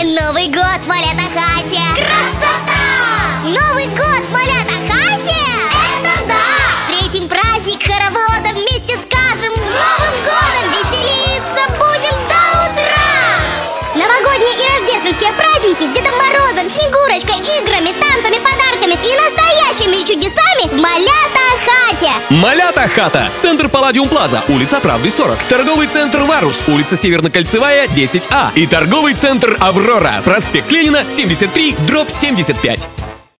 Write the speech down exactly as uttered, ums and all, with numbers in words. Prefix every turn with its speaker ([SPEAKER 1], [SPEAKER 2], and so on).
[SPEAKER 1] Новый год в Малятахате! Красота! Новый год в Малятахате! Это да! Встретим праздник хороводом, вместе скажем: с Новым годом! Веселиться будем до утра! Новогодние и рождественские праздники с Дедом Морозом, Снегурочкой, играми, танцами, подарками и настоящими чудесами в Малятахате!
[SPEAKER 2] Малятахата. Центр Палладиум Плаза, улица Правды сорок. Торговый центр Варус, улица Северно-Кольцевая, десять А. И торговый центр Аврора, проспект Ленина, семьдесят три, дробь семьдесят пять.